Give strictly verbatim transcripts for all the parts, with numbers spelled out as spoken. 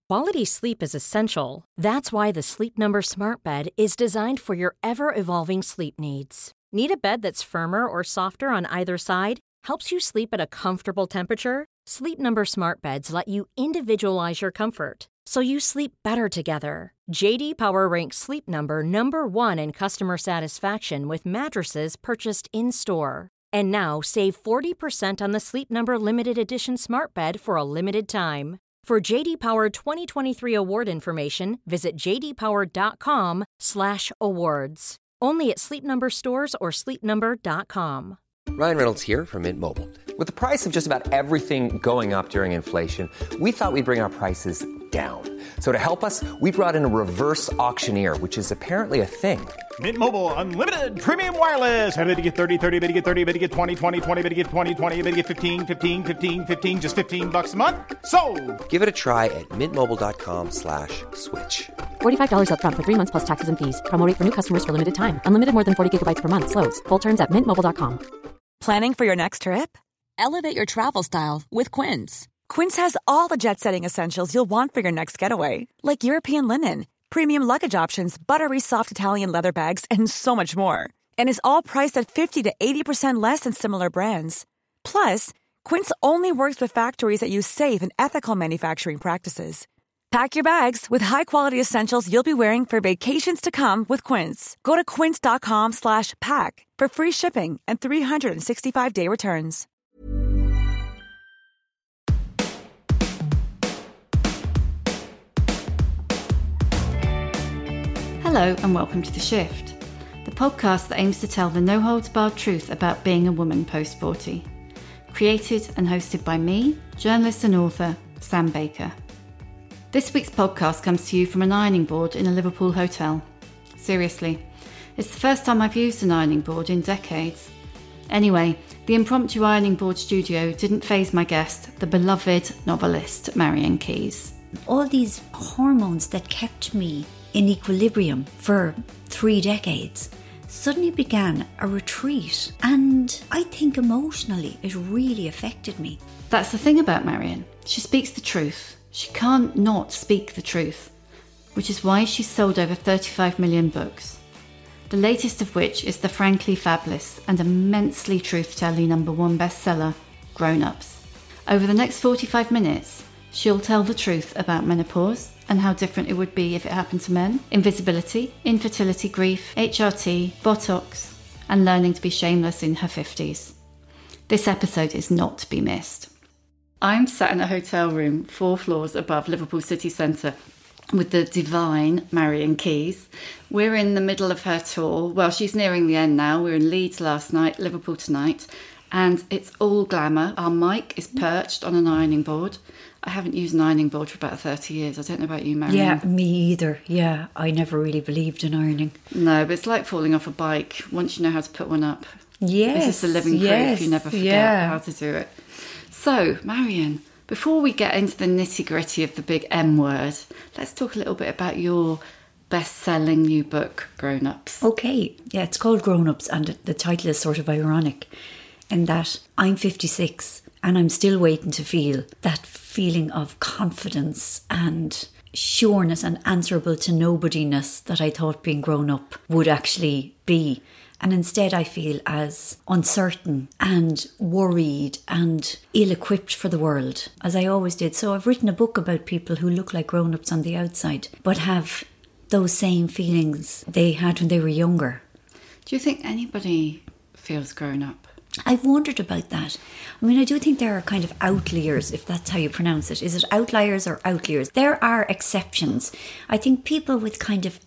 Quality sleep is essential. That's why the Sleep Number Smart Bed is designed for your ever-evolving sleep needs. Need a bed that's firmer or softer on either side? Helps you sleep at a comfortable temperature? Sleep Number Smart Beds let you individualize your comfort, so you sleep better together. J D Power ranks Sleep Number number one in customer satisfaction with mattresses purchased in-store. And now, save forty percent on the Sleep Number Limited Edition Smart Bed for a limited time. For J D Power twenty twenty-three award information, visit j d power dot com slash awards. Only at Sleep Number stores or sleep number dot com. Ryan Reynolds here from Mint Mobile. With the price of just about everything going up during inflation, we thought we'd bring our prices down. So to help us, we brought in a reverse auctioneer, which is apparently a thing. Mint Mobile Unlimited Premium Wireless. How to get thirty, thirty, how to get thirty, how to get twenty, twenty, twenty, how to get twenty, twenty, how to get fifteen, fifteen, fifteen, fifteen, just fifteen bucks a month? Sold! Give it a try at mintmobile.com slash switch. forty-five dollars up front for three months plus taxes and fees. Promo rate for new customers for limited time. Unlimited more than forty gigabytes per month. Slows full terms at mint mobile dot com. Planning for your next trip? Elevate your travel style with Quince. Quince has all the jet-setting essentials you'll want for your next getaway, like European linen, premium luggage options, buttery soft Italian leather bags, and so much more. And is all priced at fifty to eighty percent less than similar brands. Plus, Quince only works with factories that use safe and ethical manufacturing practices. Pack your bags with high-quality essentials you'll be wearing for vacations to come with Quince. Go to quince.com slash pack for free shipping and three sixty-five day returns. Hello and welcome to The Shift, the podcast that aims to tell the no-holds-barred truth about being a woman post forty. Created and hosted by me, journalist and author Sam Baker. This week's podcast comes to you from an ironing board in a Liverpool hotel. Seriously, it's the first time I've used an ironing board in decades. Anyway, the impromptu ironing board studio didn't faze my guest, the beloved novelist Marian Keyes. All these hormones that kept me in equilibrium for three decades suddenly began a retreat, and I think emotionally it really affected me. That's the thing about Marian. She speaks the truth. She can't not speak the truth, which is why she's sold over thirty-five million books, the latest of which is the frankly fabulous and immensely truth-telling number one bestseller, Grown Ups. Over the next forty-five minutes, she'll tell the truth about menopause and how different it would be if it happened to men, invisibility, infertility, grief, H R T, Botox, and learning to be shameless in her fifties. This episode is not to be missed. I'm sat in a hotel room four floors above Liverpool city centre with the divine Marian Keyes. We're in the middle of her tour. Well, she's nearing the end now. We were in Leeds last night, Liverpool tonight, and it's all glamour. Our mic is perched on an ironing board. I haven't used an ironing board for about thirty years. I don't know about you, Marian. Yeah, me either. Yeah, I never really believed in ironing. No, but it's like falling off a bike once you know how to put one up. Yes. This is the living proof. Yes, You never forget yeah. how to do it. So, Marian, before we get into the nitty-gritty of the big M word, let's talk a little bit about your best-selling new book, Grown Ups. Okay, yeah, it's called Grown Ups, and the title is sort of ironic in that I'm fifty-six and I'm still waiting to feel that feeling of confidence and sureness and answerable to nobodiness that I thought being grown up would actually be. And instead I feel as uncertain and worried and ill-equipped for the world as I always did. So I've written a book about people who look like grown-ups on the outside but have those same feelings they had when they were younger. Do you think anybody feels grown up? I've wondered about that. I mean, I do think there are kind of outliers, if that's how you pronounce it. Is it outliers or outliers? There are exceptions. I think people with kind of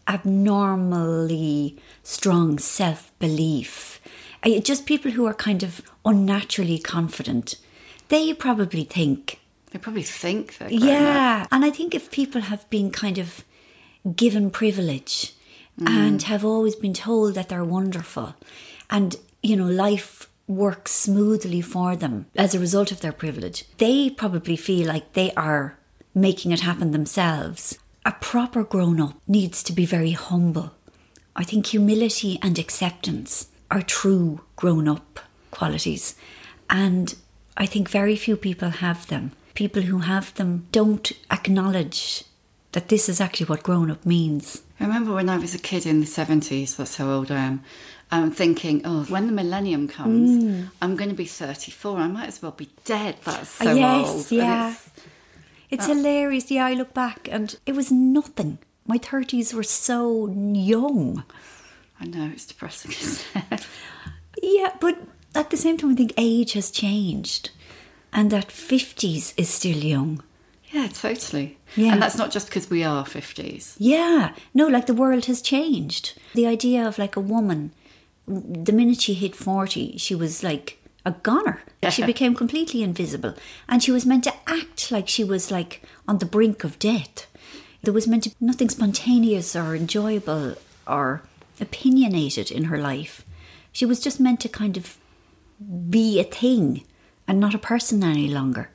abnormally strong self-belief, just people who are kind of unnaturally confident, they probably think... They probably think they're grown Yeah, up. and I think if people have been kind of given privilege mm. and have always been told that they're wonderful and, you know, life works smoothly for them as a result of their privilege, they probably feel like they are making it happen themselves. A proper grown-up needs to be very humble. I think humility and acceptance are true grown-up qualities, and I think very few people have them. People who have them don't acknowledge that this is actually what grown up means. I remember when I was a kid in the seventies, that's how old I am, I'm thinking, oh, when the millennium comes, mm. I'm going to be thirty-four. I might as well be dead. That's so uh, yes, old. Yeah, it's, it's uh, hilarious. Yeah, I look back and it was nothing. My thirties were so young. I know, it's depressing, isn't it? Yeah, but at the same time, I think age has changed and that fifties is still young. Yeah, totally. Yeah. And that's not just because we are fifties. Yeah. No, like the world has changed. The idea of like a woman, the minute she hit forty, she was like a goner. Yeah. She became completely invisible. And she was meant to act like she was like on the brink of death. There was meant to be nothing spontaneous or enjoyable or opinionated in her life. She was just meant to kind of be a thing and not a person any longer.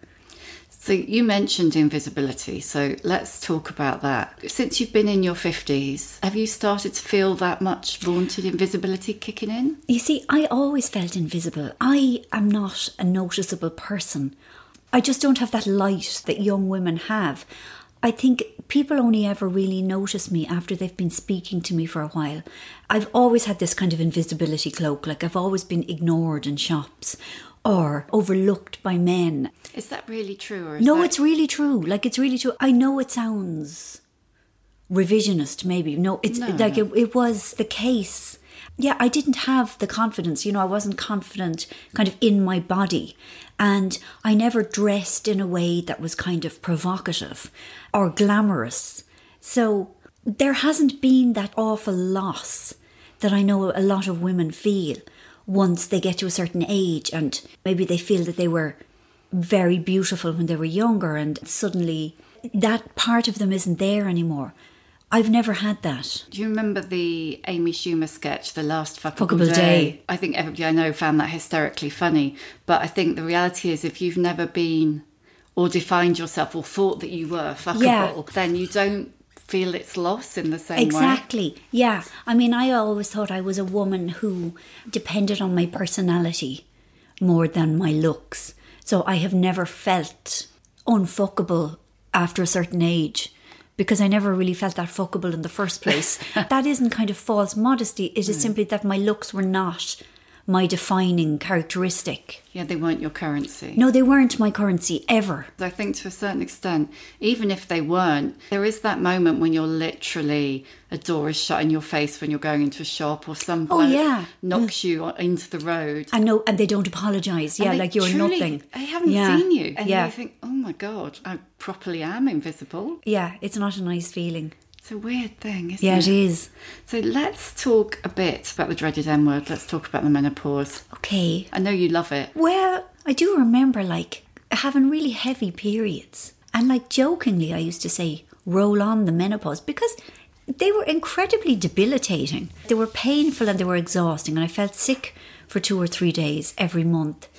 So you mentioned invisibility, so let's talk about that. Since you've been in your fifties, have you started to feel that much vaunted invisibility kicking in? You see, I always felt invisible. I am not a noticeable person. I just don't have that light that young women have. I think people only ever really notice me after they've been speaking to me for a while. I've always had this kind of invisibility cloak, like I've always been ignored in shops or overlooked by men. Is that really true? Or is no, that... it's really true. Like, it's really true. I know it sounds revisionist, maybe. No, it's no, like no. It, it was the case. Yeah, I didn't have the confidence. You know, I wasn't confident kind of in my body. And I never dressed in a way that was kind of provocative or glamorous. So there hasn't been that awful loss that I know a lot of women feel once they get to a certain age and maybe they feel that they were very beautiful when they were younger and suddenly that part of them isn't there anymore. I've never had that. Do you remember the Amy Schumer sketch, The Last Fuckable, Fuckable Day? Day? I think everybody I know found that hysterically funny. But I think the reality is if you've never been or defined yourself or thought that you were fuckable, yeah. then you don't feel its loss in the same exactly. way. Exactly, yeah. I mean, I always thought I was a woman who depended on my personality more than my looks. So I have never felt unfuckable after a certain age because I never really felt that fuckable in the first place. That isn't kind of false modesty. It is mm. simply that my looks were not my defining characteristic. Yeah, they weren't your currency. No, they weren't my currency, ever. I think to a certain extent, even if they weren't, there is that moment when you're literally, a door is shut in your face when you're going into a shop or some bloke oh, yeah. knocks you into the road. I know, and they don't apologise. Yeah, like you're truly, nothing. They haven't yeah. seen you. And yeah. you think, oh my God, I properly am invisible. Yeah, it's not a nice feeling. It's a weird thing, isn't yeah, it? Yeah, it is. So let's talk a bit about the dreaded M word. Let's talk about the menopause. Okay. I know you love it. Well, I do remember, like, having really heavy periods. And, like, jokingly, I used to say, roll on the menopause, because they were incredibly debilitating. They were painful and they were exhausting. And I felt sick for two or three days every month.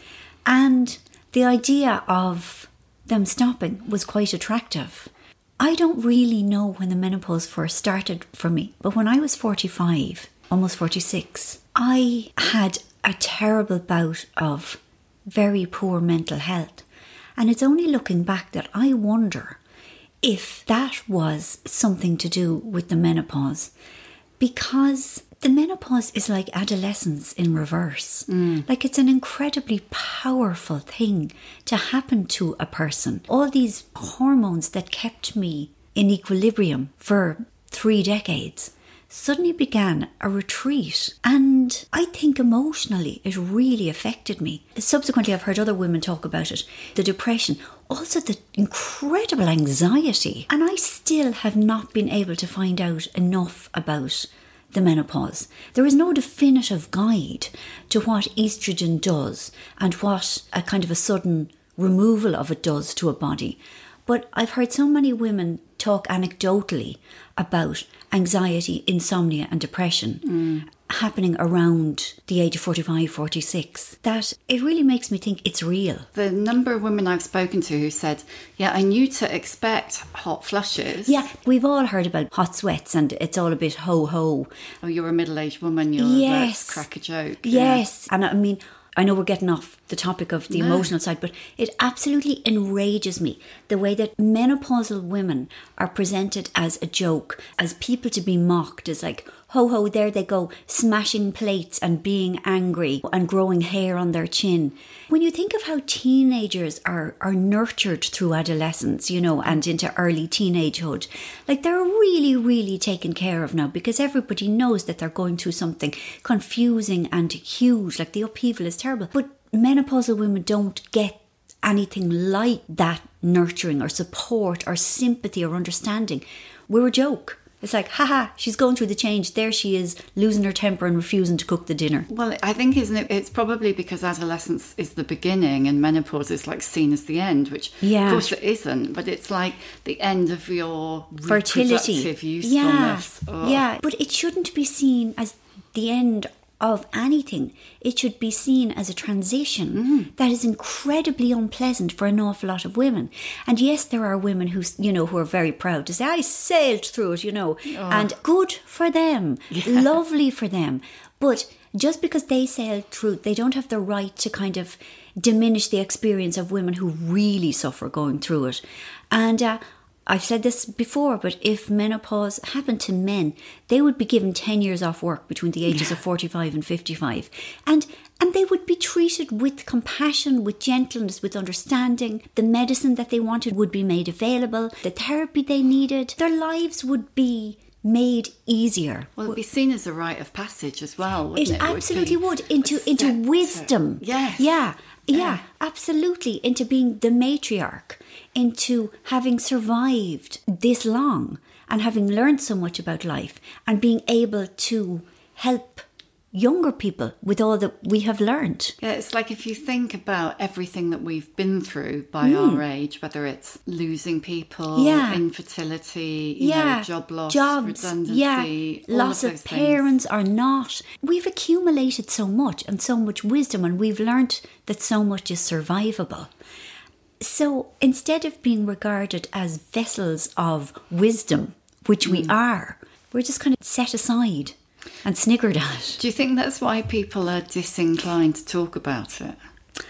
And the idea of them stopping was quite attractive. I don't really know when the menopause first started for me, but when I was forty-five, almost forty-six, I had a terrible bout of very poor mental health. And it's only looking back that I wonder if that was something to do with the menopause, because the menopause is like adolescence in reverse. Mm. Like, it's an incredibly powerful thing to happen to a person. All these hormones that kept me in equilibrium for three decades suddenly began a retreat. And I think emotionally it really affected me. Subsequently, I've heard other women talk about it. The depression, also the incredible anxiety. And I still have not been able to find out enough about the menopause. There is no definitive guide to what estrogen does and what a kind of a sudden removal of it does to a body. But I've heard so many women talk anecdotally about anxiety, insomnia and depression mm. happening around the age of forty-five, forty-six, that it really makes me think it's real. The number of women I've spoken to who said, yeah, I knew to expect hot flushes. Yeah, we've all heard about hot sweats and it's all a bit ho-ho. Oh, you're a middle-aged woman, you're yes. let's crack a joke. Yes, yeah. And I mean, I know we're getting off the topic of the No. emotional side, but it absolutely enrages me the way that menopausal women are presented as a joke, as people to be mocked, as like, ho ho, there they go, smashing plates and being angry and growing hair on their chin. When you think of how teenagers are, are nurtured through adolescence, you know, and into early teenagehood, like they're really, really taken care of now because everybody knows that they're going through something confusing and huge, like the upheaval is terrible. But menopausal women don't get anything like that nurturing or support or sympathy or understanding. We're a joke. It's like, haha, she's going through the change. There she is, losing her temper and refusing to cook the dinner. Well, I think isn't it, it's probably because adolescence is the beginning and menopause is like seen as the end, which Yeah. of course it isn't, but it's like the end of your Fertility. reproductive Yeah, usefulness. Oh. yeah. But it shouldn't be seen as the end of anything. It should be seen as a transition Mm. that is incredibly unpleasant for an awful lot of women. And yes, there are women who, you know, who are very proud to say, I sailed through it, you know, and good for them, lovely for them. But just because they sailed through, they don't have the right to kind of diminish the experience of women who really suffer going through it. And uh, I've said this before, but if menopause happened to men, they would be given ten years off work between the ages of forty-five and fifty-five. And and they would be treated with compassion, with gentleness, with understanding. The medicine that they wanted would be made available. The therapy they needed. Their lives would be made easier. Well, it'd be seen as a rite of passage as well, wouldn't It it? absolutely would. would. Into a into step to- wisdom. Yes. Yeah. Yeah, Yeah. absolutely. Into being the matriarch, into having survived this long and having learned so much about life and being able to help younger people with all that we have learned. Yeah, it's like if you think about everything that we've been through by our age, whether it's losing people, Hmm. Yeah. infertility, you Yeah, know, job loss, jobs, redundancy, yeah, all loss of of those things. parents or not. We've accumulated so much and so much wisdom, and we've learnt that so much is survivable. So instead of being regarded as vessels of wisdom, which we Mm. are, we're just kind of set aside and sniggered at. Do you think that's why people are disinclined to talk about it?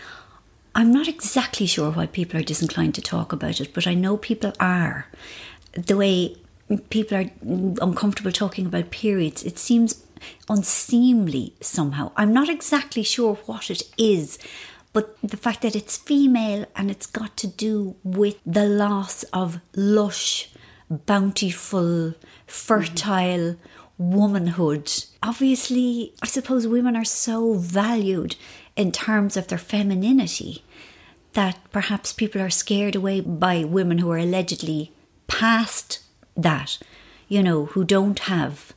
I'm not exactly sure why people are disinclined to talk about it, but I know people are. The way people are uncomfortable talking about periods, it seems unseemly somehow. I'm not exactly sure what it is, but the fact that it's female and it's got to do with the loss of lush, bountiful, fertile womanhood. Obviously, I suppose women are so valued in terms of their femininity that perhaps people are scared away by women who are allegedly past that, you know, who don't have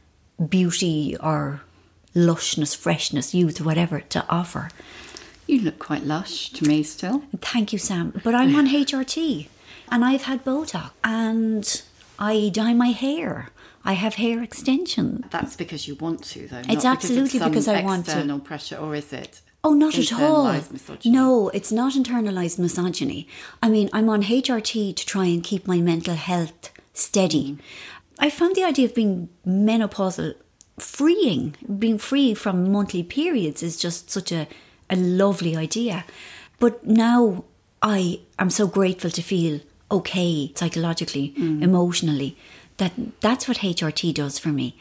beauty or lushness, freshness, youth, whatever to offer. You look quite lush to me still. Thank you, Sam. But I'm on H R T and I've had Botox and I dye my hair. I have hair extensions. That's because you want to, though. It's not absolutely because, of because some I want to. external pressure, or is it? Oh, not at all. Internalised misogyny? No, it's not internalised misogyny. I mean, I'm on H R T to try and keep my mental health steady. I found the idea of being menopausal freeing. Being free from monthly periods is just such a, a lovely idea. But now I am so grateful to feel okay psychologically, emotionally, that that's what H R T does for me.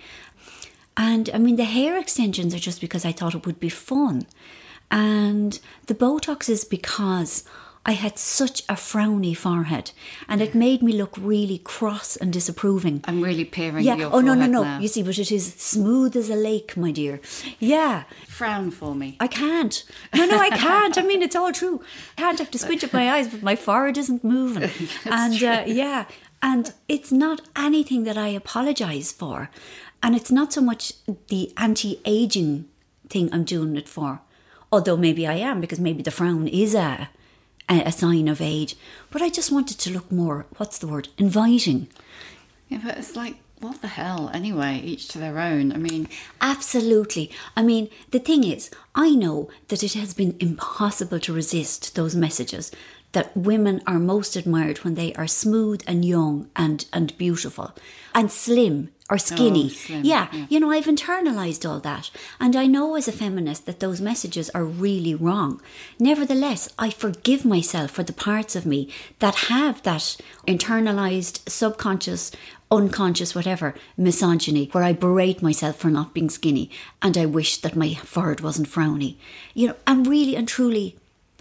And I mean, the hair extensions are just because I thought it would be fun. And the Botox is because I had such a frowny forehead and it made me look really cross and disapproving. I'm really peering Yeah. at your Oh, no, no, forehead no. now. You see, but it is smooth as a lake, my dear. Yeah. Frown for me. I can't. No, no, I can't. I mean, it's all true. I can't have to squint up my eyes, but my forehead isn't moving. and uh, yeah, and it's not anything that I apologise for. And it's not so much the anti-aging thing I'm doing it for, although maybe I am, because maybe the frown is a, a sign of age. But I just wanted to look more, what's the word, inviting. Yeah, but it's like, what the hell? Anyway, each to their own. I mean, Absolutely. I mean, the thing is, I know that it has been impossible to resist those messages that women are most admired when they are smooth and young and, and beautiful. And slim or skinny. Oh, slim, yeah, yeah. you know, I've internalized all that. And I know as a feminist that those messages are really wrong. Nevertheless, I forgive myself for the parts of me that have that internalized, subconscious, unconscious, whatever, misogyny, where I berate myself for not being skinny and I wish that my forehead wasn't frowny. You know, and really and truly,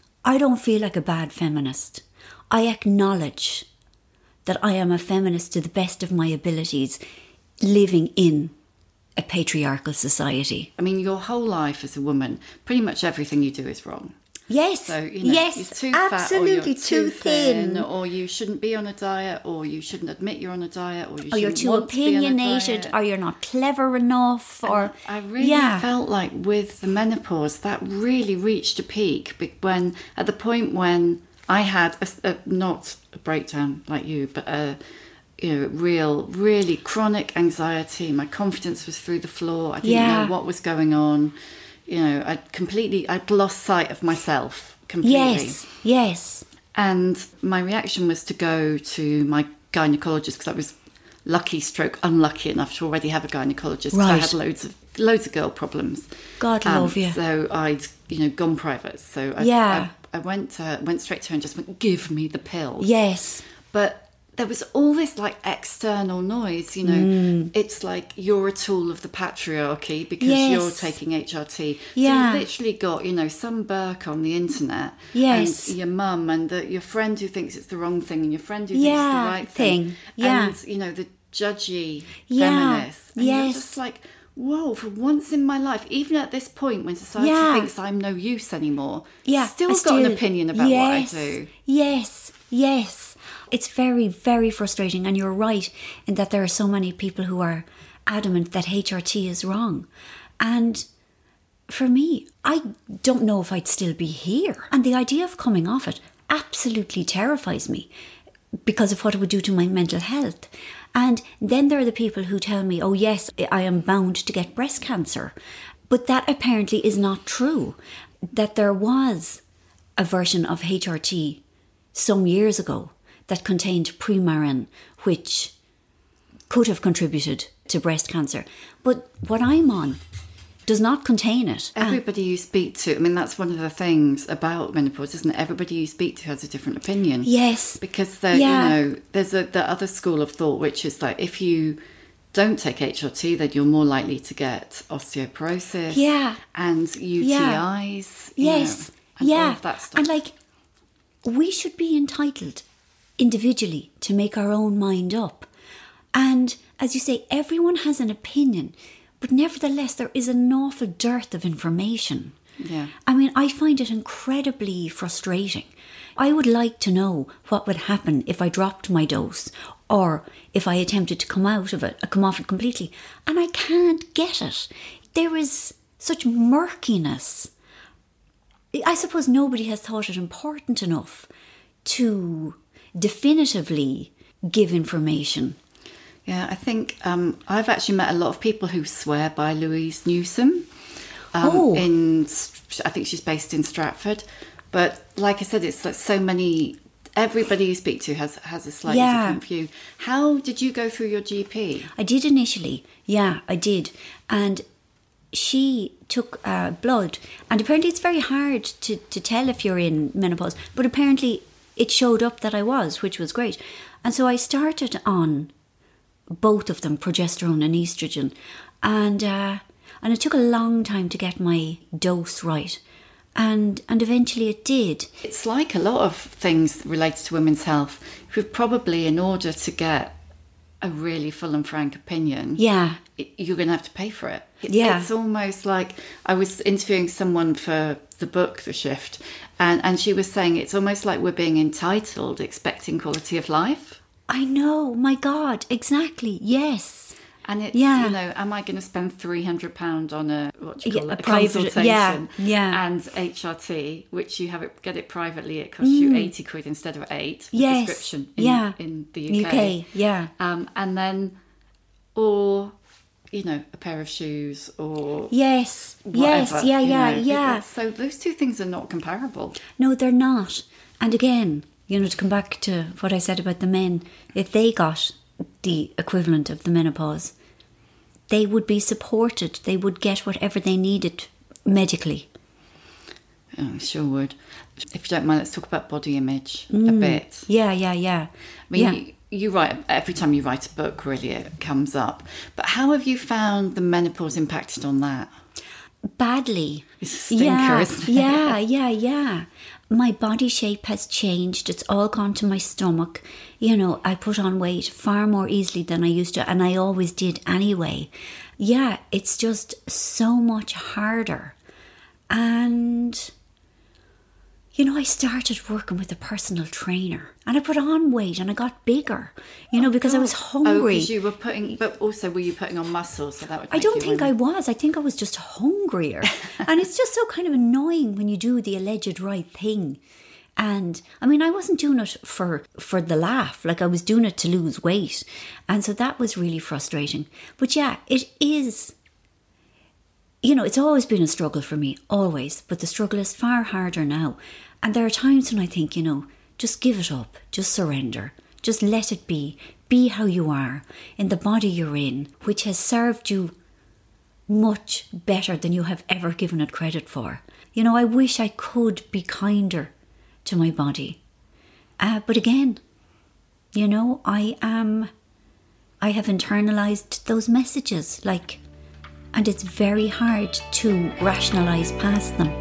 I don't feel like a bad feminist. I acknowledge that I am a feminist to the best of my abilities, living in a patriarchal society. I mean, your whole life as a woman, pretty much everything you do is wrong. Yes, So, you know, yes, you're too absolutely fat or you're too, too thin. thin, or you shouldn't be on a diet, or you shouldn't admit you're on a diet, or you or you're shouldn't too want to be on a opinionated, diet. or you're not clever enough, or I really yeah. felt like with the menopause that really reached a peak be- when, at the point when I had a, a, not a breakdown like you, but a you know real, really chronic anxiety. My confidence was through the floor. I didn't Yeah. know what was going on. You know, I'd completely, I'd lost sight of myself completely. Yes, yes. And my reaction was to go to my gynecologist because I was lucky stroke unlucky enough to already have a gynecologist. 'Cause I Right. had loads of loads of girl problems. God Um, love you. So I'd you know gone private. So I, Yeah. I, I went to, went straight to her and just went, give me the pill. Yes. But there was all this like external noise, you know. Mm. It's like you're a tool of the patriarchy because Yes. you're taking H R T. Yeah. So you literally got, you know, some Burke on the internet. Yes. And your mum and the, your friend who thinks it's the wrong thing and your friend who Yeah, thinks it's the right thing. thing. Yeah. And, you know, the judgy Yeah. feminists. And Yes. you're just like, whoa, for once in my life, even at this point when society Yeah. thinks I'm no use anymore, Yeah. still I got an still- opinion about yes, what I do. Yes, yes. It's very, very frustrating. And you're right in that there are so many people who are adamant that H R T is wrong. And for me, I don't know if I'd still be here. And the idea of coming off it absolutely terrifies me because of what it would do to my mental health. And then there are the people who tell me, oh yes, I am bound to get breast cancer. But that apparently is not true. That there was a version of H R T some years ago that contained Premarin, which could have contributed to breast cancer. But what I'm on does not contain it. Everybody you speak to, I mean, that's one of the things about menopause, isn't it? Everybody you speak to has a different opinion. Yes. Because, there, Yeah. you know, there's a, the other school of thought, which is like if you don't take H R T, then you're more likely to get osteoporosis Yeah. and U T Is. you Yes. know, and yeah. all of that stuff. And like, we should be entitled individually to make our own mind up. And as you say, everyone has an opinion, but nevertheless, there is an awful dearth of information. Yeah. I mean, I find it incredibly frustrating. I would like to know what would happen if I dropped my dose or if I attempted to come out of it, come off it completely. And I can't get it. There is such murkiness. I suppose nobody has thought it important enough to definitively give information. Yeah, I think um, I've actually met a lot of people who swear by Louise Newsom. Um, Oh. in I think she's based in Stratford, but like I said, it's like so many. Everybody you speak to has has a slightly Yeah. different view. How did you go through your G P? I did initially, yeah, I did. And she took uh, blood. And apparently it's very hard to, to tell if you're in menopause. But apparently it showed up that I was, which was great. And so I started on both of them, progesterone and estrogen. And uh, and it took a long time to get my dose right. And and eventually it did. It's like a lot of things related to women's health. Who probably, in order to get a really full and frank opinion, Yeah. it- you're going to have to pay for it. It- Yeah. It's almost like I was interviewing someone for the book, The Shift, and, and she was saying it's almost like we're being entitled, expecting quality of life. I know, my God, exactly, yes. And it's, Yeah. you know, am I going to spend three hundred pounds on a, what do you Yeah, call a it, a private- consultation? yeah, yeah. And H R T, which you have it, get it privately, it costs you eighty quid instead of eight for Mm. Yes, prescription in, yeah. in the U K. U K, yeah. Um, and then, or, you know, a pair of shoes or Yes, whatever. yes, yeah, you yeah, know. yeah. It- So those two things are not comparable. No, they're not. And again, you know, to come back to what I said about the men, if they got the equivalent of the menopause, they would be supported. They would get whatever they needed medically. Oh, sure would. If you don't mind, let's talk about body image Mm. a bit. Yeah, yeah, yeah. I mean, yeah. you, you write, every time you write a book, really, it comes up. But how have you found the menopause impacted on that? Badly. It's a stinker, yeah, isn't it? yeah, yeah, yeah. My body shape has changed. It's all gone to my stomach. You know, I put on weight far more easily than I used to, and I always did anyway. Yeah, it's just so much harder. And, you know, I started working with a personal trainer, and I put on weight and I got bigger, you know, because I was hungry. Oh, because you were putting, but also were you putting on muscle? So that would. I make don't you think win. I was. I think I was just hungrier. And it's just so kind of annoying when you do the alleged right thing. And I mean, I wasn't doing it for, for the laugh. Like, I was doing it to lose weight. And so that was really frustrating. But yeah, it is, you know, it's always been a struggle for me, always. But the struggle is far harder now. And there are times when I think, you know, just give it up. Just surrender. Just let it be. Be how you are, in the body you're in, which has served you much better than you have ever given it credit for. You know, I wish I could be kinder to my body. Uh, but again, you know, I am, I have internalized those messages, like, and it's very hard to rationalize past them.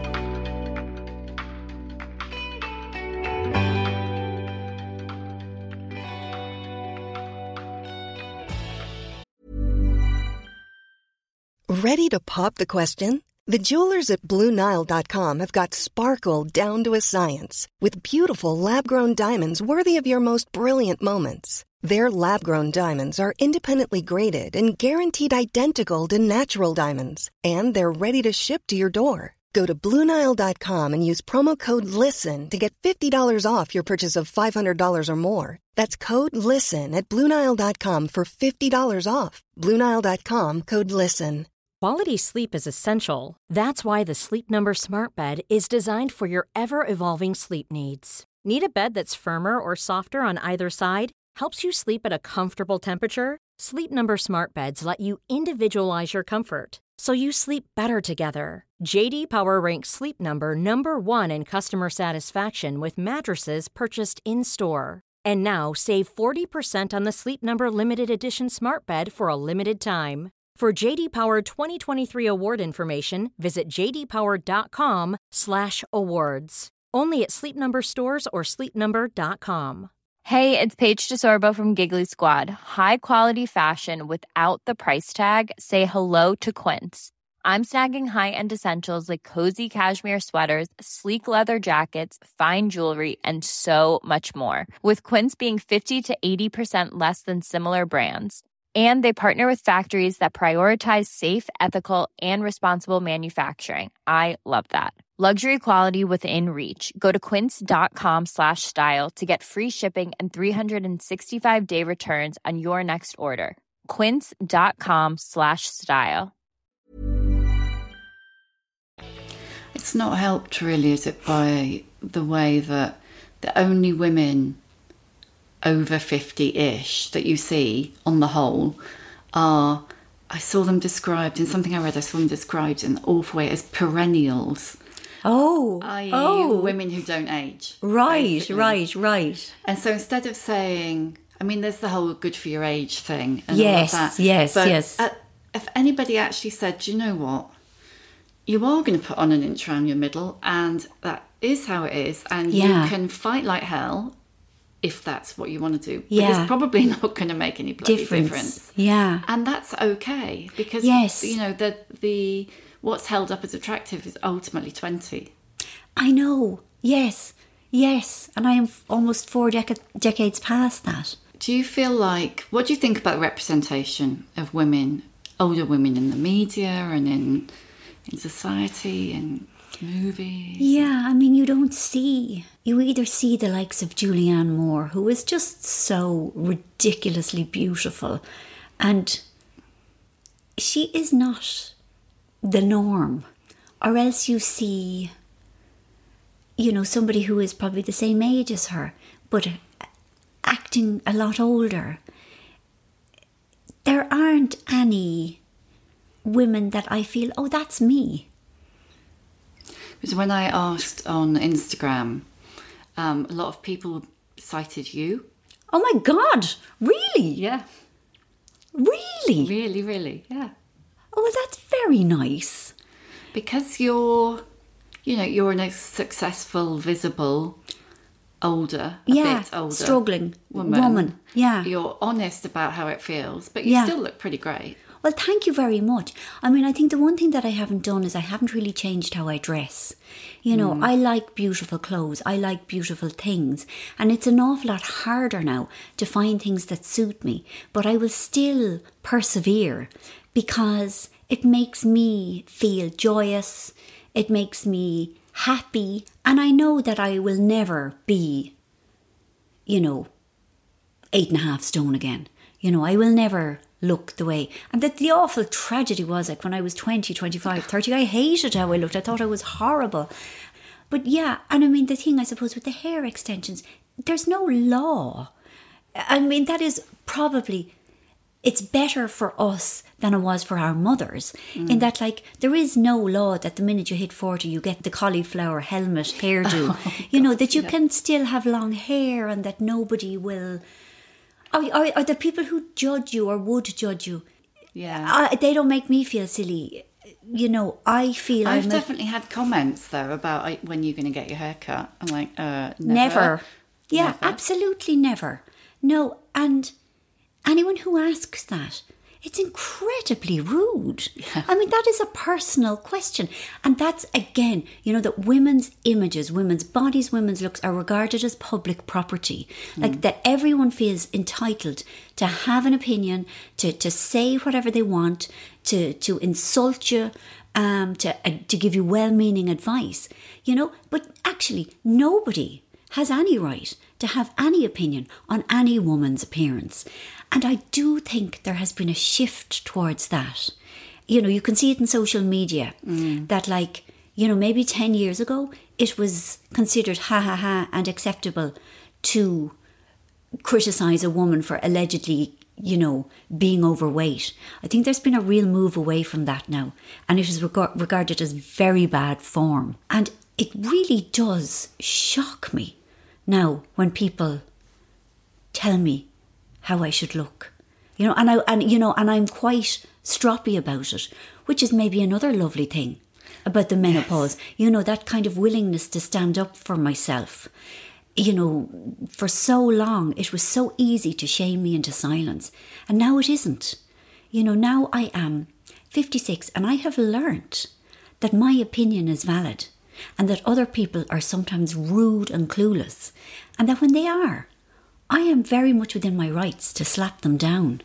Ready to pop the question? The jewelers at Blue Nile dot com have got sparkle down to a science with beautiful lab-grown diamonds worthy of your most brilliant moments. Their lab-grown diamonds are independently graded and guaranteed identical to natural diamonds, and they're ready to ship to your door. Go to Blue Nile dot com and use promo code LISTEN to get fifty dollars off your purchase of five hundred dollars or more. That's code LISTEN at Blue Nile dot com for fifty dollars off. Blue Nile dot com, code LISTEN. Quality sleep is essential. That's why the Sleep Number Smart Bed is designed for your ever-evolving sleep needs. Need a bed that's firmer or softer on either side? Helps you sleep at a comfortable temperature? Sleep Number Smart Beds let you individualize your comfort, so you sleep better together. J D Power ranks Sleep Number number one in customer satisfaction with mattresses purchased in-store. And now, save forty percent on the Sleep Number Limited Edition Smart Bed for a limited time. For J D Power twenty twenty-three award information, visit j d power dot com slash awards. Only at Sleep Number stores or sleep number dot com. Hey, it's Paige DeSorbo from Giggly Squad. High quality fashion without the price tag. Say hello to Quince. I'm snagging high-end essentials like cozy cashmere sweaters, sleek leather jackets, fine jewelry, and so much more. With Quince being fifty to eighty percent less than similar brands. And they partner with factories that prioritize safe, ethical, and responsible manufacturing. I love that. Luxury quality within reach. Go to quince.com slash style to get free shipping and three sixty-five day returns on your next order. Quince.com slash style. It's not helped really, is it, by the way that the only women over fifty-ish that you see on the whole are, I saw them described in something I read, I saw them described in an awful way as perennials. Oh, that is oh. women who don't age. Right, basically. right, right. And so instead of saying, I mean, there's the whole good for your age thing. And Yes, all of that. yes, but yes. uh, if anybody actually said, do you know what? You are going to put on an inch around your middle, and that is how it is. And Yeah. you can fight like hell if that's what you want to do. But Yeah. it's probably not going to make any bloody Difference. difference. Yeah. And that's okay, because, Yes. you know, the, the what's held up as attractive is ultimately twenty. I know. Yes. Yes. And I am f- almost four dec- decades past that. Do you feel like, what do you think about the representation of women, older women in the media and in in society and movies? Yeah, I mean, you don't see, you either see the likes of Julianne Moore, who is just so ridiculously beautiful, and she is not the norm, or else you see, you know, somebody who is probably the same age as her, but acting a lot older. There aren't any women that I feel, oh, that's me. Because when I asked on Instagram, um, a lot of people cited you. Oh my God, really? Yeah. Really? Really, really, yeah. Oh, well, that's very nice. Because you're, you know, you're a successful, visible, older, a yeah, bit older struggling woman. woman. Yeah. You're honest about how it feels, but you yeah. still look pretty great. Well, thank you very much. I mean, I think the one thing that I haven't done is I haven't really changed how I dress. You know, mm. I like beautiful clothes. I like beautiful things. And it's an awful lot harder now to find things that suit me. But I will still persevere because it makes me feel joyous. It makes me happy. And I know that I will never be, you know, eight and a half stone again. You know, I will never look the way. And that the awful tragedy was, like, when I was twenty, twenty-five, thirty, I hated how I looked. I thought I was horrible. But yeah, and I mean, the thing, I suppose, with the hair extensions, there's no law. I mean, that is probably, it's better for us than it was for our mothers. Mm. In that, like, there is no law that the minute you hit forty, you get the cauliflower helmet hairdo. Oh, you know, that you yeah. can still have long hair and that nobody will... Are, are, are the people who judge you or would judge you? Yeah. Uh, they don't make me feel silly. You know, I feel... I've I'm definitely a, had comments, though, about like, when you're going to get your hair cut. I'm like, uh, never. Never. Yeah, never. Absolutely never. No, and anyone who asks that, it's incredibly rude. Yeah. I mean, that is a personal question. And that's, again, you know, that women's images, women's bodies, women's looks are regarded as public property. Mm. Like that everyone feels entitled to have an opinion, to, to say whatever they want, to, to insult you, um, to, uh, to give you well-meaning advice, you know. But actually, nobody has any right to have any opinion on any woman's appearance. And I do think there has been a shift towards that. You know, you can see it in social media mm. that, like, you know, maybe ten years ago, it was considered ha ha ha and acceptable to criticise a woman for allegedly, you know, being overweight. I think there's been a real move away from that now. And it is reg- regarded as very bad form. And it really does shock me now when people tell me how I should look, you know, and I and you know, and I'm quite stroppy about it, which is maybe another lovely thing about the menopause. Yes. You know, that kind of willingness to stand up for myself. You know, for so long it was so easy to shame me into silence, and now it isn't. You know, now I am fifty-six, and I have learnt that my opinion is valid, and that other people are sometimes rude and clueless, and that when they are, I am very much within my rights to slap them down.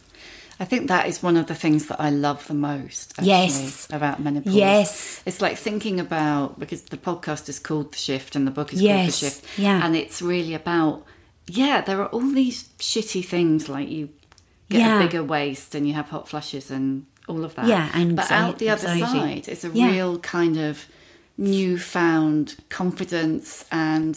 I think that is one of the things that I love the most, actually, yes. about menopause. Yes. It's like thinking about, because the podcast is called The Shift and the book is yes. called The Shift. Yeah. And it's really about, yeah, there are all these shitty things, like you get yeah. a bigger waist and you have hot flushes and all of that. Yeah, and But out the other anxiety. side, it's a yeah. real kind of newfound confidence and...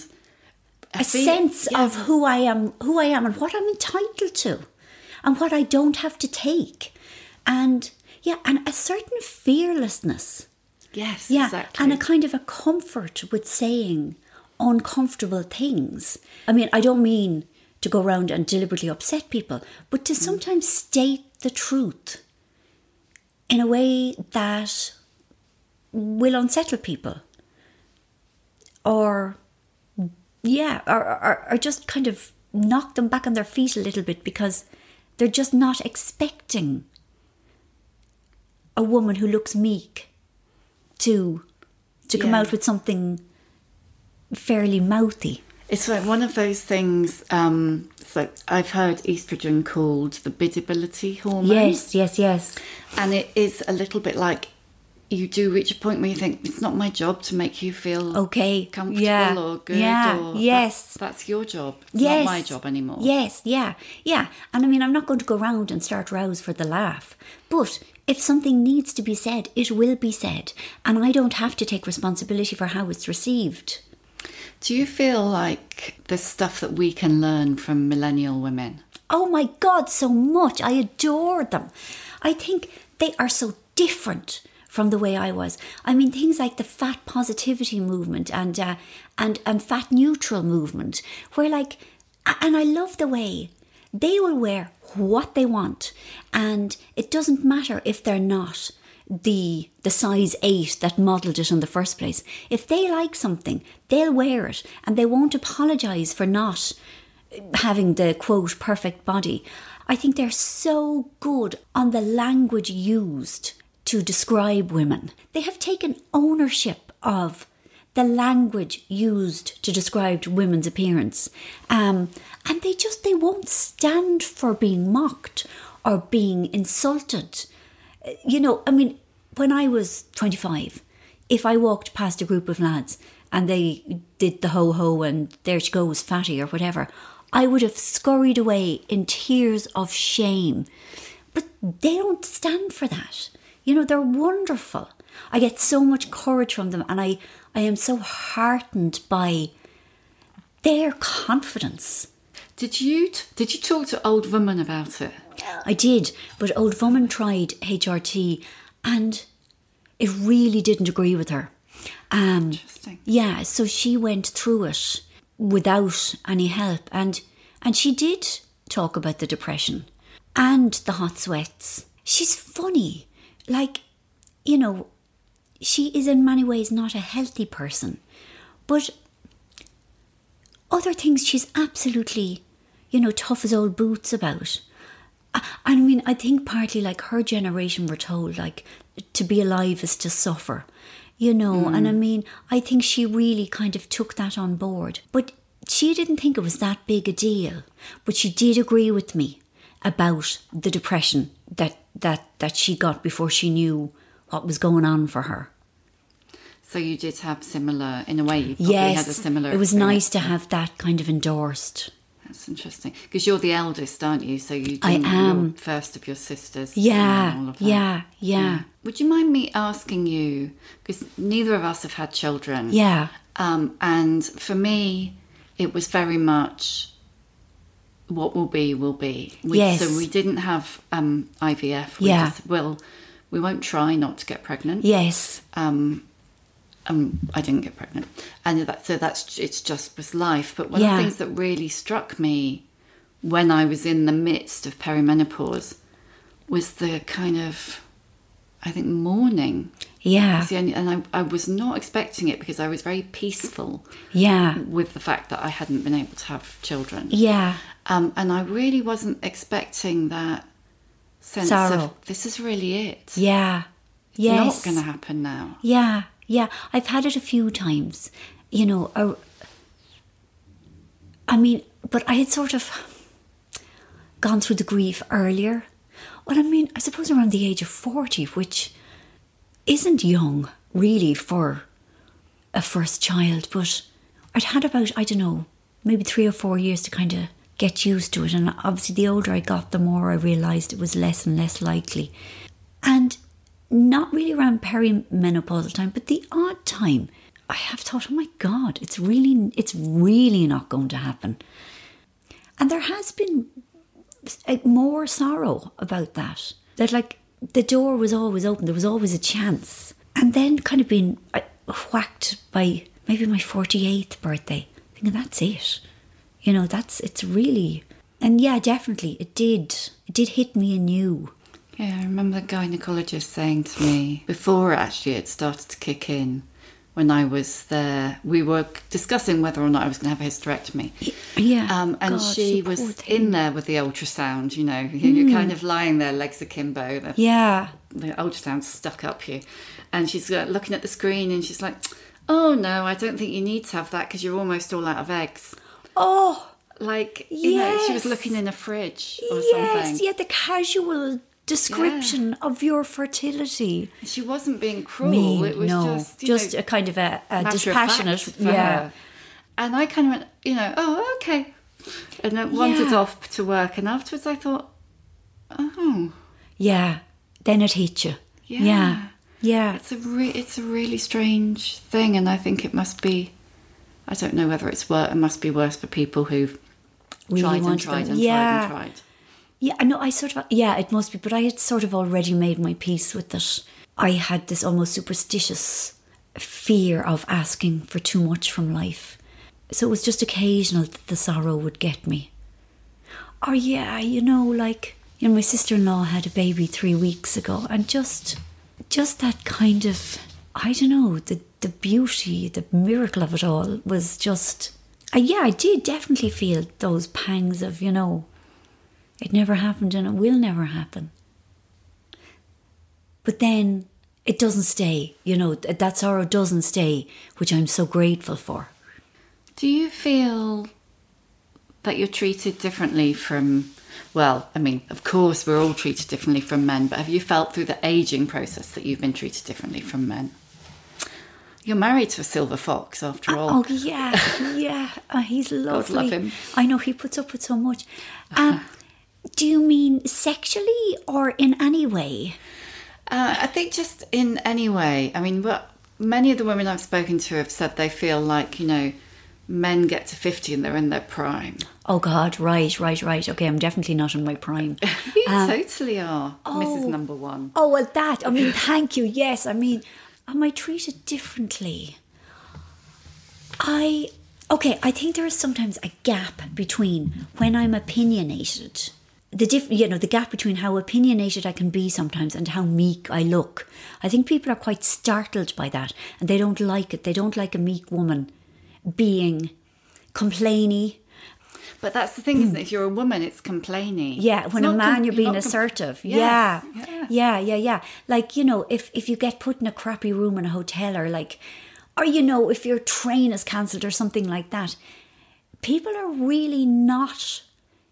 a feel, sense yeah. of who I am, who I am, and what I'm entitled to, and what I don't have to take, and yeah, and a certain fearlessness. Yes, yeah, exactly. and a kind of a comfort with saying uncomfortable things. I mean, I don't mean to go around and deliberately upset people, but to mm. sometimes state the truth in a way that will unsettle people, or. Yeah, or, or, or just kind of knock them back on their feet a little bit because they're just not expecting a woman who looks meek to to come yeah. out with something fairly mouthy. It's like one of those things, um, it's like I've heard estrogen called the biddability hormone. Yes, yes, yes. And it is a little bit like, you do reach a point where you think, it's not my job to make you feel okay, comfortable yeah. or good. Yeah, or yes. That, that's your job. It's yes. not my job anymore. Yes, yeah, yeah. And I mean, I'm not going to go around and start rows for the laugh. But if something needs to be said, it will be said. And I don't have to take responsibility for how it's received. Do you feel like there's stuff that we can learn from millennial women? Oh my God, so much. I adore them. I think they are so different from the way I was. I mean, things like the fat positivity movement and uh, and and fat neutral movement, where like, and I love the way they will wear what they want, and it doesn't matter if they're not the the size eight that modelled it in the first place. If they like something, they'll wear it, and they won't apologise for not having the quote perfect body. I think they're so good on the language used to describe women. They have taken ownership of the language used to describe women's appearance. Um, and they just, they won't stand for being mocked or being insulted. You know, I mean, when I was twenty-five, if I walked past a group of lads and they did the ho-ho and there she goes, fatty or whatever, I would have scurried away in tears of shame. But they don't stand for that. You know, they're wonderful. I get so much courage from them, and I, I am so heartened by their confidence. Did you did you talk to Old Woman about it? I did, but Old Woman tried H R T and it really didn't agree with her. Um, Interesting. Yeah, so she went through it without any help, and and she did talk about the depression and the hot sweats. She's funny. Like, you know, she is in many ways not a healthy person, but other things she's absolutely, you know, tough as old boots about. I, I mean, I think partly like her generation were told, like, to be alive is to suffer, you know, mm. and I mean, I think she really kind of took that on board. But she didn't think it was that big a deal, but she did agree with me about the depression that, that, that she got before she knew what was going on for her. So you did have similar, in a way, you probably yes, had a similar it was experience. nice to have that kind of endorsed. That's interesting. Because you're the eldest, aren't you? So you I am. You're first of your sisters. Yeah, all of that. yeah, yeah, yeah. Would you mind me asking you, because neither of us have had children. Yeah. Um, and for me, it was very much what will be, will be. We, yes. So we didn't have um, I V F. We yeah. just, well, we won't try not to get pregnant. Yes. Um, um, I didn't get pregnant. And that, so that's, it's just was life. But one yeah. of the things that really struck me when I was in the midst of perimenopause was the kind of, I think, mourning. Yeah. The only, and I, I was not expecting it because I was very peaceful. Yeah. With the fact that I hadn't been able to have children. Yeah. Um, and I really wasn't expecting that sense sorrow. Of this is really it. Yeah. It's yes. not going to happen now. Yeah. Yeah. I've had it a few times. You know, I, I mean, but I had sort of gone through the grief earlier. Well, I mean, I suppose around the age of forty, which isn't young, really, for a first child. But I'd had about, I don't know, maybe three or four years to kind of get used to it. And obviously the older I got, the more I realised it was less and less likely. And not really around perimenopausal time, but the odd time, I have thought, oh my God, it's really, it's really not going to happen. And there has been more sorrow about that. That like the door was always open, there was always a chance. And then kind of being whacked by maybe my forty-eighth birthday, thinking that's it. You know, that's, it's really, and yeah, definitely, it did, it did hit me anew. Yeah, I remember the gynaecologist saying to me, before actually it started to kick in, when I was there, we were discussing whether or not I was going to have a hysterectomy. Yeah. Um, and God, she poor was thing. in there with the ultrasound, you know, mm. you're kind of lying there, legs akimbo. The, yeah. The ultrasound stuck up you. And she's uh, looking at the screen and she's like, oh no, I don't think you need to have that because you're almost all out of eggs. Oh. Like, you yes. know, she was looking in a fridge or yes, something. Yes, yeah, the casual description yeah. of your fertility. She wasn't being cruel. Mean, it was no, just, you just know, a kind of a, a dispassionate. Of yeah. Her. And I kind of went, you know, oh, okay. And then wandered yeah. off to work. And afterwards I thought, oh. Yeah. Then it hit you. Yeah. Yeah. Yeah. It's a, re- it's a really strange thing. And I think it must be, I don't know whether it's worse, it must be worse for people who've really tried and tried them. and yeah. tried and tried. Yeah, I know, I sort of, yeah, it must be, but I had sort of already made my peace with it. I had this almost superstitious fear of asking for too much from life. So it was just occasional that the sorrow would get me. Or yeah, you know, like, you know, my sister-in-law had a baby three weeks ago, and just, just that kind of, I don't know, the, the beauty, the miracle of it all was just, uh, yeah, I did definitely feel those pangs of, you know, it never happened and it will never happen. But then it doesn't stay, you know, that sorrow doesn't stay, which I'm so grateful for. Do you feel that you're treated differently from, well, I mean, of course we're all treated differently from men, but have you felt through the ageing process that you've been treated differently from men? You're married to a silver fox, after all. Oh, yeah, yeah. Oh, he's lovely. God love him. I know, he puts up with so much. Um, do you mean sexually or in any way? Uh, I think just in any way. I mean, what many of the women I've spoken to have said they feel like, you know, men get to fifty and they're in their prime. Oh, God, right, right, right. Okay, I'm definitely not in my prime. You um, totally are, oh, Missus Number One. Oh, well, that, I mean, thank you, yes. I mean, am I treated differently? I, okay, I think there is sometimes a gap between when I'm opinionated, the diff, you know, the gap between how opinionated I can be sometimes and how meek I look. I think people are quite startled by that, and they don't like it. They don't like a meek woman being complainy. But that's the thing, isn't it? If you're a woman, it's complaining. Yeah, it's when a man, com- you're being com- assertive. Yes, yeah. yeah, yeah, yeah, yeah. Like, you know, if, if you get put in a crappy room in a hotel, or like, or, you know, if your train is cancelled or something like that, people are really not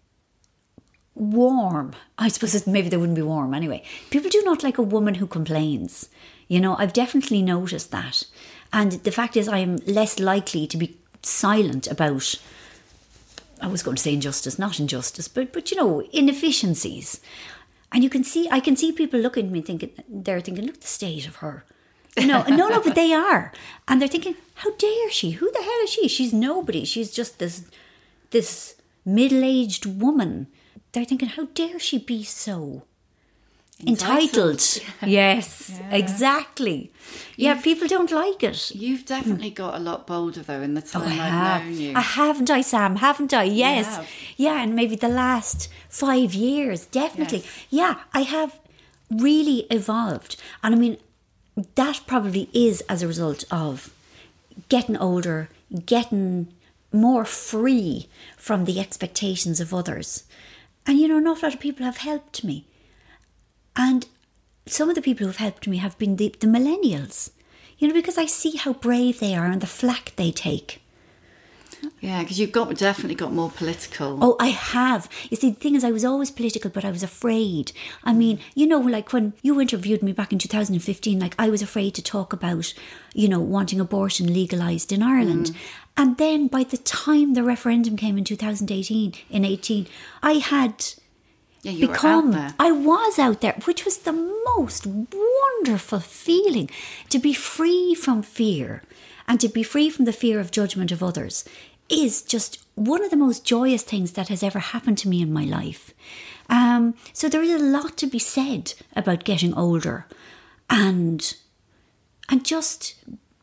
warm. I suppose it, maybe they wouldn't be warm anyway. People do not like a woman who complains. You know, I've definitely noticed that. And the fact is, I am less likely to be silent about, I was going to say injustice, not injustice, but, but you know, inefficiencies. And you can see, I can see people looking at me thinking, they're thinking, look at the state of her. You know, no, no, but they are. And they're thinking, how dare she? Who the hell is she? She's nobody. She's just this, this middle-aged woman. They're thinking, how dare she be so entitled? entitled. Yes, yeah. Exactly. Yeah, you've, people don't like it. You've definitely got a lot bolder, though, in the time oh, I I've have. known you. I haven't I, Sam? Haven't I? Yes. Yeah, and maybe the last five years, definitely. Yes. Yeah, I have really evolved. And I mean, that probably is as a result of getting older, getting more free from the expectations of others. And, you know, an awful lot of people have helped me. And some of the people who have helped me have been the, the millennials. You know, because I see how brave they are and the flack they take. Yeah, because you've got definitely got more political. Oh, I have. You see, the thing is, I was always political, but I was afraid. I mean, you know, like when you interviewed me back in two thousand fifteen, like I was afraid to talk about, you know, wanting abortion legalised in Ireland. Mm. And then by the time the referendum came in two thousand eighteen, in eighteen, I had yeah, you become, were out there. I was out there, which was the most wonderful feeling, to be free from fear and to be free from the fear of judgment of others is just one of the most joyous things that has ever happened to me in my life. Um, so there is a lot to be said about getting older and and just,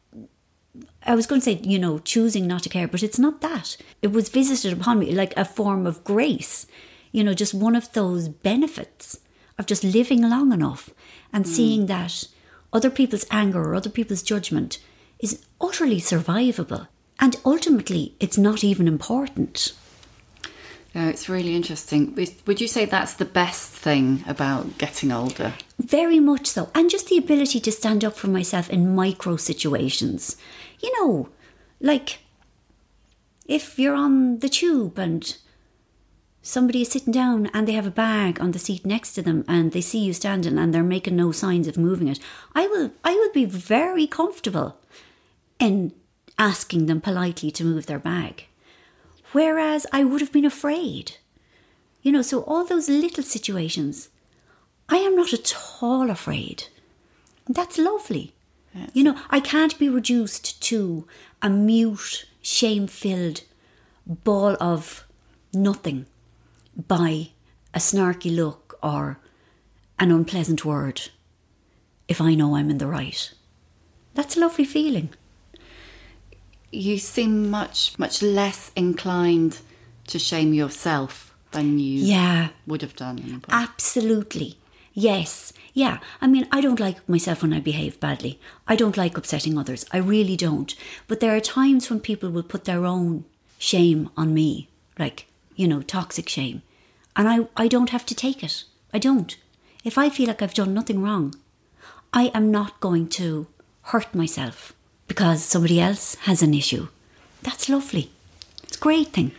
I was going to say, you know, choosing not to care, but it's not that. It was visited upon me like a form of grace, you know, just one of those benefits of just living long enough and mm. seeing that other people's anger or other people's judgment is utterly survivable. And ultimately, it's not even important. No, it's really interesting. Would you say that's the best thing about getting older? Very much so. And just the ability to stand up for myself in micro situations. You know, like if you're on the tube and somebody is sitting down and they have a bag on the seat next to them and they see you standing and they're making no signs of moving it, I will, I will be very comfortable in asking them politely to move their bag. Whereas I would have been afraid. You know, so all those little situations, I am not at all afraid. That's lovely. That's you know, I can't be reduced to a mute, shame-filled ball of nothing by a snarky look or an unpleasant word if I know I'm in the right. That's a lovely feeling. You seem much, much less inclined to shame yourself than you yeah. would have done in the past. Absolutely. Yes. Yeah. I mean, I don't like myself when I behave badly. I don't like upsetting others. I really don't. But there are times when people will put their own shame on me, like, you know, toxic shame. And I, I don't have to take it. I don't. If I feel like I've done nothing wrong, I am not going to hurt myself because somebody else has an issue. That's lovely. It's a great thing.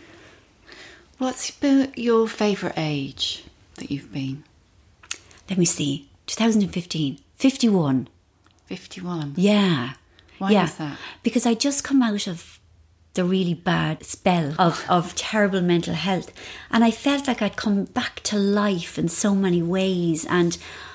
What's been your favourite age that you've been? Let me see. twenty fifteen. fifty-one. fifty-one? Yeah. Why yeah. is that? Because I just come out of the really bad spell of, of terrible mental health. And I felt like I'd come back to life in so many ways. And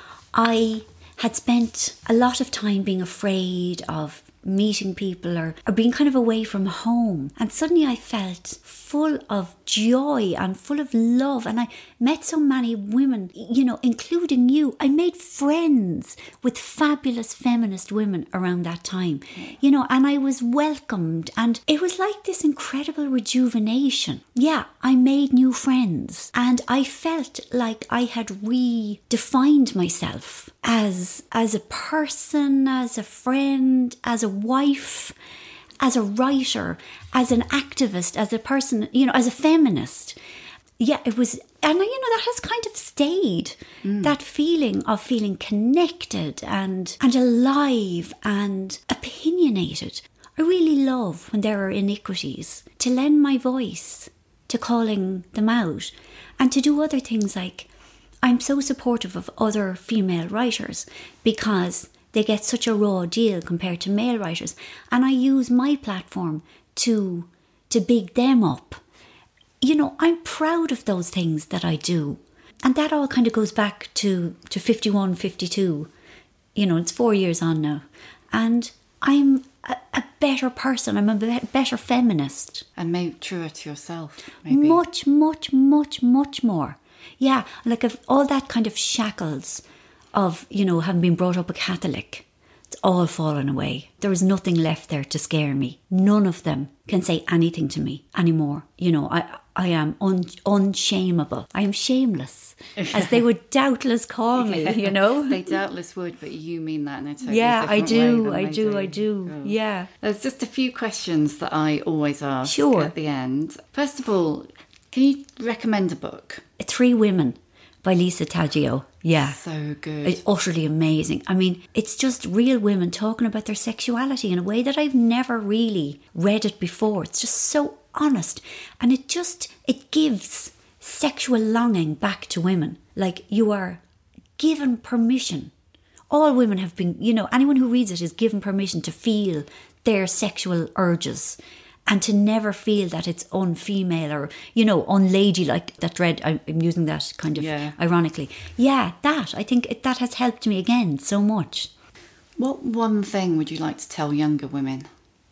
I had spent a lot of time being afraid of meeting people or, or being kind of away from home. And suddenly I felt full of joy and full of love. And I met so many women, you know, including you. I made friends with fabulous feminist women around that time, you know, and I was welcomed. And it was like this incredible rejuvenation. Yeah, I made new friends. And I felt like I had redefined myself as, as a person, as a friend, as a wife, as a writer, as an activist, as a person, you know, as a feminist. Yeah, it was, and you know, that has kind of stayed. Mm. That feeling of feeling connected and and alive and opinionated. I really love when there are iniquities to lend my voice to calling them out and to do other things like, I'm so supportive of other female writers because they get such a raw deal compared to male writers. And I use my platform to to big them up. You know, I'm proud of those things that I do. And that all kind of goes back to, to fifty-one, fifty-two. You know, it's four years on now. And I'm a, a better person. I'm a be- better feminist. And maybe truer to yourself, maybe. Much, much, much, much more. Yeah, like if all that kind of shackles of, you know, having been brought up a Catholic, it's all fallen away. There is nothing left there to scare me. None of them can say anything to me anymore. You know, I I am un, unshameable. I am shameless, as they would doubtless call me, yeah, you know. They doubtless would, but you mean that in a totally yeah, different I do, way. I do, do, I do, oh. yeah. There's just a few questions that I always ask sure. at the end. First of all, can you recommend a book? Three Women by Lisa Taggio. Yeah. So good. It's utterly amazing. I mean, it's just real women talking about their sexuality in a way that I've never really read it before. It's just so honest. And it just, it gives sexual longing back to women. Like, you are given permission. All women have been, you know, anyone who reads it is given permission to feel their sexual urges. And to never feel that it's unfemale or, you know, unladylike, that dread, I'm using that kind of yeah. ironically. Yeah, that, I think it, that has helped me again so much. What one thing would you like to tell younger women?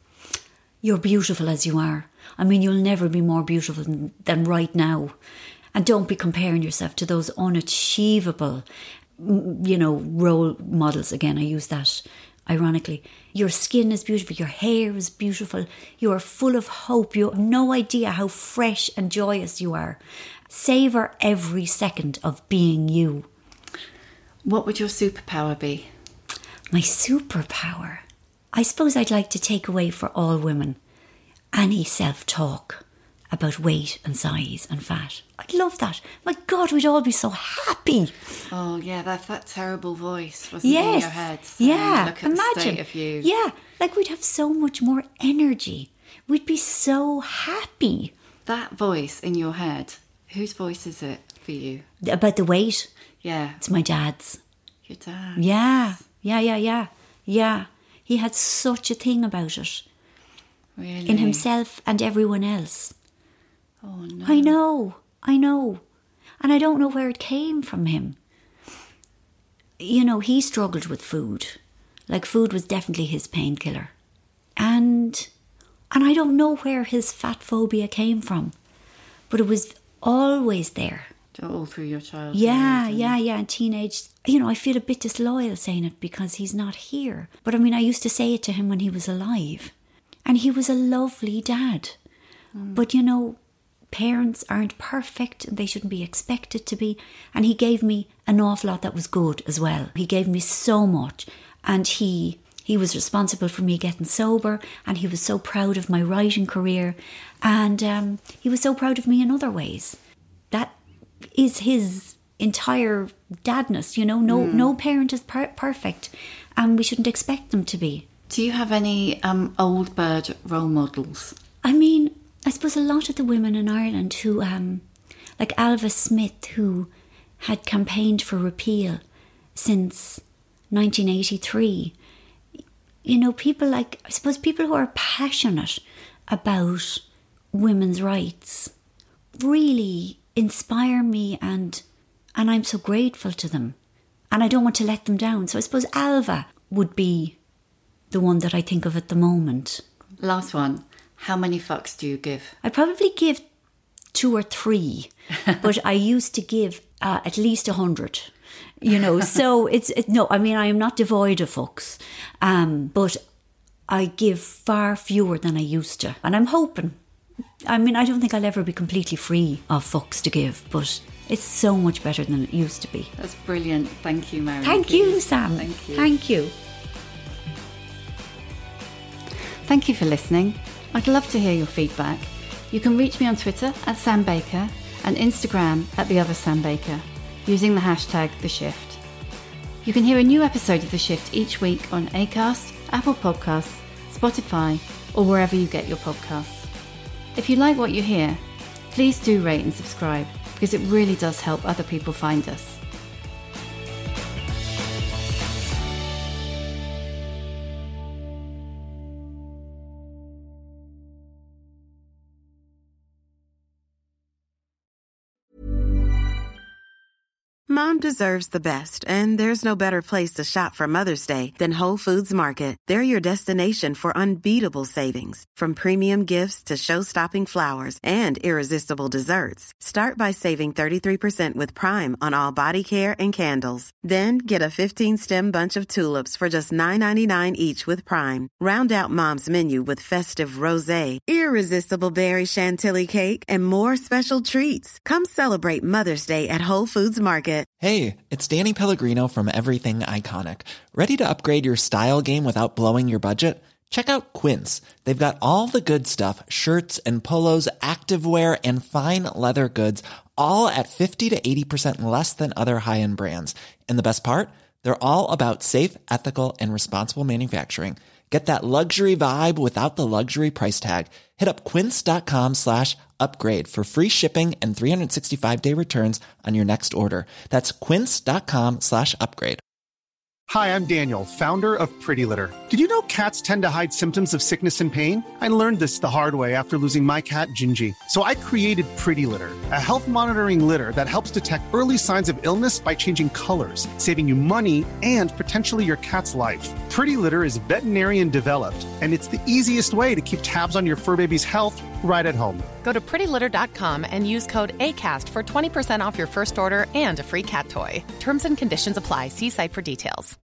You're beautiful as you are. I mean, you'll never be more beautiful than, than right now. And don't be comparing yourself to those unachievable, you know, role models. Again, I use that ironically. Your skin is beautiful, your hair is beautiful, you are full of hope, you have no idea how fresh and joyous you are. Savour every second of being you. What would your superpower be? My superpower? I suppose I'd like to take away for all women any self-talk about weight and size and fat. I'd love that. My God, we'd all be so happy. Oh, yeah, that that terrible voice wasn't yes. in your head. Saying, yeah, look at imagine. the state of you. Yeah, like we'd have so much more energy. We'd be so happy. That voice in your head, whose voice is it for you? About the weight? Yeah. It's my dad's. Your dad? Yeah, yeah, yeah, yeah. Yeah, he had such a thing about it. Really? In himself and everyone else. Oh, no. I know, I know. And I don't know where it came from him. You know, he struggled with food. Like, food was definitely his painkiller. And, and I don't know where his fat phobia came from. But it was always there. All through your childhood. Yeah, yeah, yeah. And teenage, you know, I feel a bit disloyal saying it because he's not here. But I mean, I used to say it to him when he was alive. And he was a lovely dad. Mm. But, you know, parents aren't perfect and they shouldn't be expected to be. And he gave me an awful lot that was good as well. He gave me so much. And he he was responsible for me getting sober. And he was so proud of my writing career. And um, he was so proud of me in other ways. That is his entire dadness, you know. No mm. no parent is per- perfect, and we shouldn't expect them to be. Do you have any um, old bird role models? I mean, I suppose a lot of the women in Ireland who, um, like Alva Smith, who had campaigned for repeal since nineteen eighty-three. You know, people like, I suppose people who are passionate about women's rights really inspire me, and and I'm so grateful to them, and I don't want to let them down. So I suppose Alva would be the one that I think of at the moment. Last one. How many fucks do you give? I'd probably give two or three, but I used to give uh, at least a hundred. You know, so it's it, no. I mean, I am not devoid of fucks, um, but I give far fewer than I used to, and I'm hoping. I mean, I don't think I'll ever be completely free of fucks to give, but it's so much better than it used to be. That's brilliant. Thank you, Marion. Thank Keys. you, Sam. Thank you. Thank you. Thank you for listening. I'd love to hear your feedback. You can reach me on Twitter at Sam Baker and Instagram at The Other Sam Baker using the hashtag The Shift. You can hear a new episode of The Shift each week on Acast, Apple Podcasts, Spotify, or wherever you get your podcasts. If you like what you hear, please do rate and subscribe because it really does help other people find us. Mom deserves the best, and there's no better place to shop for Mother's Day than Whole Foods Market. They're your destination for unbeatable savings, from premium gifts to show-stopping flowers and irresistible desserts. Start by saving thirty-three percent with Prime on all body care and candles. Then get a fifteen-stem bunch of tulips for just nine ninety-nine each with Prime. Round out Mom's menu with festive rosé, irresistible berry chantilly cake, and more special treats. Come celebrate Mother's Day at Whole Foods Market. Hey, it's Danny Pellegrino from Everything Iconic. Ready to upgrade your style game without blowing your budget? Check out Quince. They've got all the good stuff, shirts and polos, activewear, and fine leather goods, all at fifty to eighty percent less than other high-end brands. And the best part? They're all about safe, ethical, and responsible manufacturing. Get that luxury vibe without the luxury price tag. Hit up quince.com slash upgrade for free shipping and three sixty-five day returns on your next order. That's quince.com slash upgrade. Hi, I'm Daniel, founder of Pretty Litter. Did you know cats tend to hide symptoms of sickness and pain? I learned this the hard way after losing my cat, Gingy. So I created Pretty Litter, a health monitoring litter that helps detect early signs of illness by changing colors, saving you money and potentially your cat's life. Pretty Litter is veterinarian developed, and it's the easiest way to keep tabs on your fur baby's health right at home. Go to pretty litter dot com and use code ACAST for twenty percent off your first order and a free cat toy. Terms and conditions apply. See site for details.